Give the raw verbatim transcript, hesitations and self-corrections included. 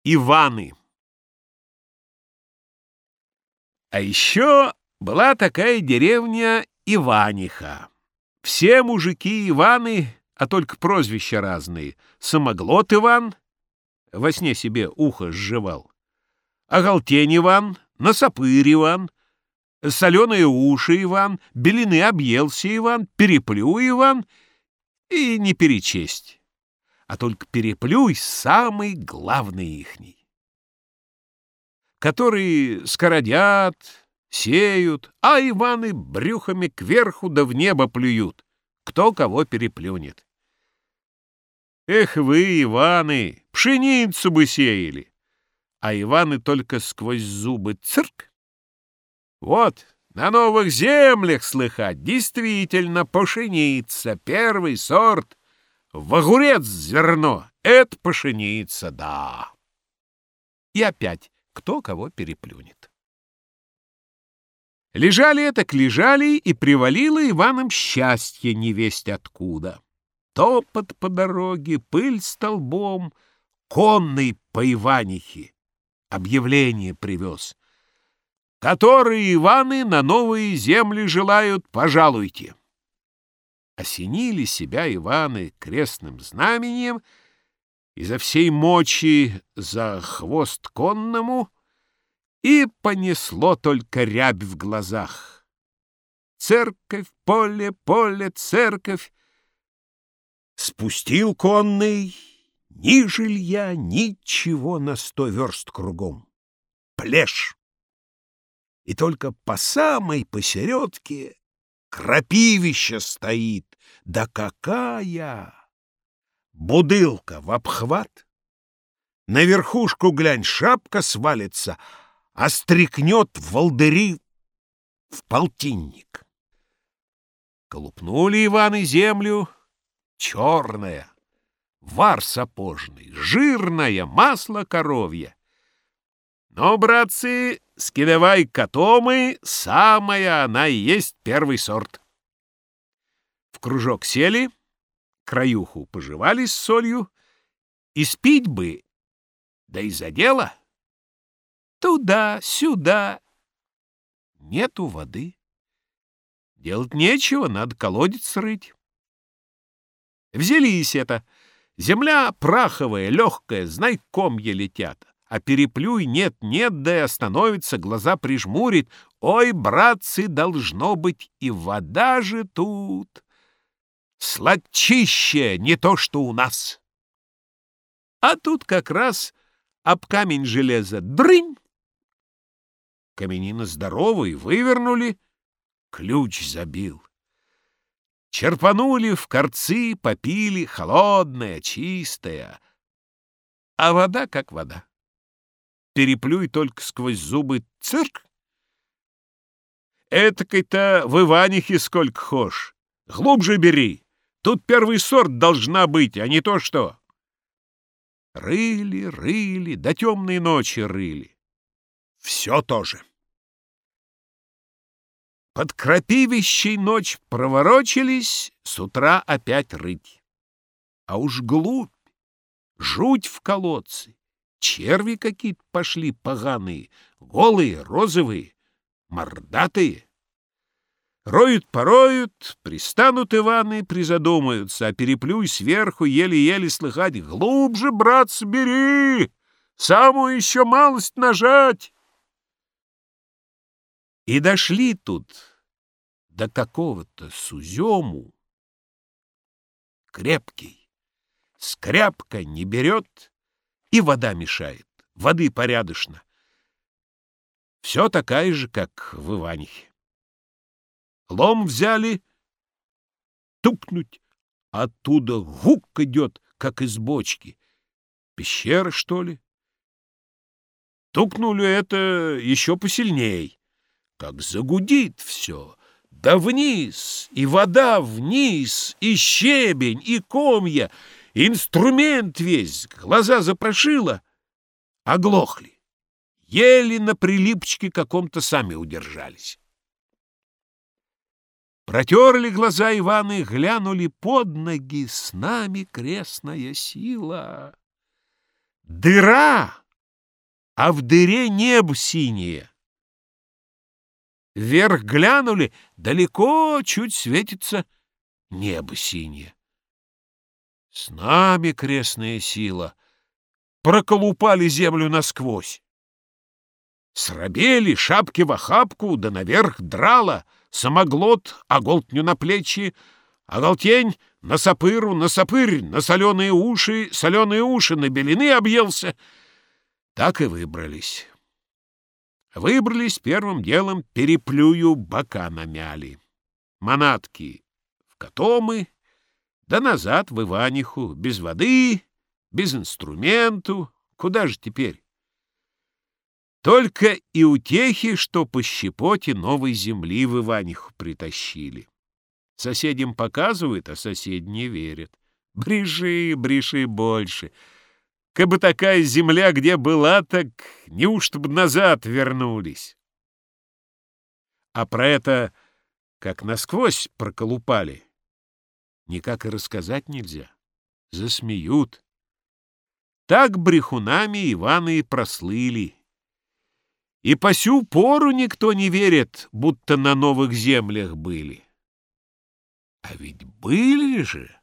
Иваны. А еще была такая деревня Иваниха. Все мужики Иваны, а только прозвища разные. Самоглот Иван, во сне себе ухо сживал, Оголтень Иван, Носопырь Иван, Соленые уши Иван, Белины объелся Иван, Переплюй Иван и не перечесть. А только Переплюй самый главный ихний, которые скородят, сеют, а Иваны брюхами кверху да в небо плюют, кто кого переплюнет. Эх вы, Иваны, пшеницу бы сеяли, а Иваны только сквозь зубы цирк. Вот, на новых землях слыхать, действительно, пшеница, первый сорт, в огурец зерно, это пшеница, да. И опять кто кого переплюнет. Лежали этак лежали, и привалило Иванам счастье невесть откуда. Топот по дороге, пыль столбом, конный по Иванихе объявление привез. Которые Иваны на новые земли желают, пожалуйте. Осенили себя Иваны крестным знаменем, изо всей мочи за хвост конному, и понесло только рябь в глазах. Церковь, поле, поле, церковь. Спустил конный ни жилья, ничего на сто верст кругом. Плешь. И только по самой посередке крапивища стоит. Да какая! Будылка в обхват. На верхушку, глянь, шапка свалится, а стрекнет волдыри в полтинник. Колупнули Иваны землю, черная, вар сапожный, жирное, масло коровье. Но, братцы, скидывай котомы, самая она и есть первый сорт. В кружок сели, краюху пожевали с солью, и спить бы, да и за дело. Туда-сюда. Нету воды. Делать нечего, надо колодец рыть. Взялись это. Земля праховая, легкая, знай, комья летят. А Переплюй нет-нет, да и остановится, глаза прижмурит. Ой, братцы, должно быть, и вода же тут. Сладчище, не то что у нас. А тут как раз об камень железа дрынь. Каменина здоровый, вывернули, ключ забил. Черпанули в корцы, попили, холодная, чистая. А вода как вода. Переплюй только сквозь зубы цирк. Этакой-то в Иванихе сколько хошь. Глубже бери. Тут первый сорт должна быть, а не то что. Рыли, рыли, до темной ночи рыли. Все тоже. Под крапивищей ночь проворочились, с утра опять рыть. А уж глубь, жуть в колодце. Черви какие-то пошли поганые, голые, розовые, мордатые. Роют-пороют, пристанут Иваны, призадумаются, а Переплюй сверху еле-еле слыхать: глубже, братцы, бери, самую еще малость нажать. И дошли тут до какого-то сузему. Крепкий, скряпка не берет, и вода мешает, воды порядочно. Все такая же, как в Иванихе. Лом взяли, тукнуть, оттуда гук идет, как из бочки. Пещера, что ли? Тукнули это еще посильней. Как загудит все, да вниз, и вода вниз, и щебень, и комья, инструмент весь, глаза запрошило, оглохли. Еле на прилипчике каком-то сами удержались. Протерли глаза Иваны, глянули под ноги, с нами крестная сила. Дыра а в дыре небо синее. Вверх глянули, далеко чуть светится небо синее. С нами, крестная сила, проколупали землю насквозь. Срабели, шапки в охапку, да наверх драла, самоглот, оголтню на плечи, оголтень на сапыру, на сапырь, на соленые уши, соленые уши на белины объелся. Так и выбрались. Выбрались первым делом, переплюю бока намяли. Манатки в Котомы, да назад в Иваниху, без воды, без инструменту. Куда же теперь? Только и утехи, что по щепоте новой земли в Иваниху притащили. Соседям показывают, а соседи не верят. Бреши, бреши больше. Кабы такая земля где была, так неужто бы назад вернулись? А про это, как насквозь проколупали, никак и рассказать нельзя. Засмеют. Так брехунами Иваны и прослыли. И по сю пору никто не верит, будто на новых землях были. А ведь были же.